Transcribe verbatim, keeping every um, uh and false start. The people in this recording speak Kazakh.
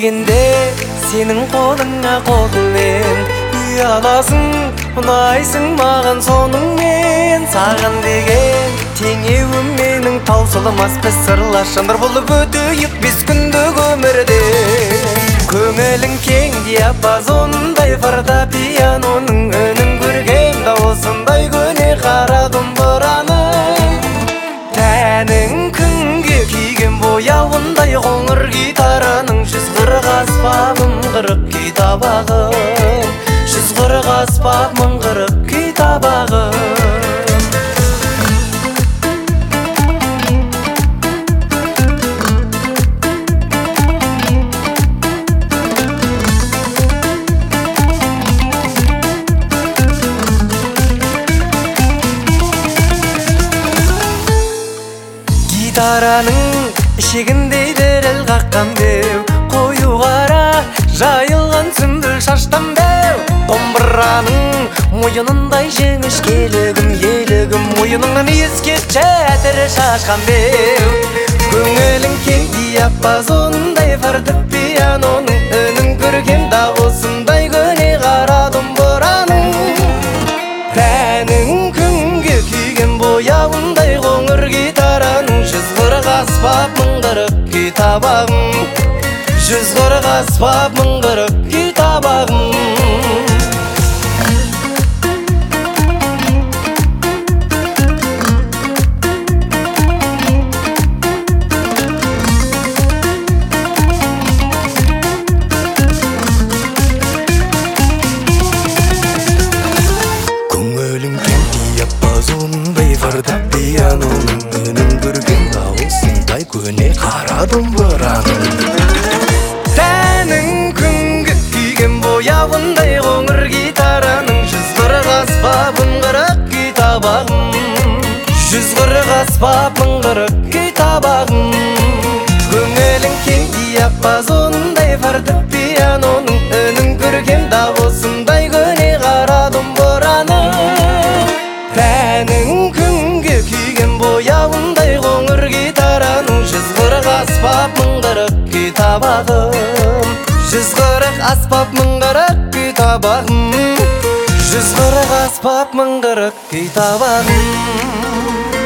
келгенде сенің қолыңа қолыңмен ұяласың, ұнайсың маған соныңмен. Саған деген теңеуім менің таусылмас біз сырлас жандар болып өтейік бес күндік өмірде. Көңілің кең диапазондай фортепианоның үнін көргем дауысындай көне қара домбыраның. Тәнің күнге күйген бояуындай қоңыр гитараның жүз қырық аспабым қырық күй табағым, жүз қырық аспап мың қырық күй табағым. Гитараның ішегіндей діріл қаққан беу, қою қара жайылған сүмбіл шаштан беу. Домбыраның мойынындай жеңіш келігім, елігім мойыныңнан ескетші әтірі шашқан беу. Көңілің кең диапазондай фортепианоның үнін көрген дауысындай көне қара домбыраның. Тәнің күнге күйген бояуындай қоңыр гитараның жүз қырық аспап мың қырық күй табағым, жүз қырық аспап мың қырық күй табағым. Фортепианоның үнін көрген дауысындай көне қара домбыраның. Тәнің күнге күйген бояуындай қоңыр гитараның жүз қырық аспабым қырық күй табағым, жүз қырық аспабым қырық күй табағым. Көңілің кең диапазондай фортепианоның үнін көрген дауысындай көне қара домбыраның. Тәнің күнге күйген бояуындай қоңыр гитараның жүз қырық аспап мың қырық күй табағым, жүз қырық аспап мың қырық күй табағым, жүз қырық аспап мың қырық күй табағым.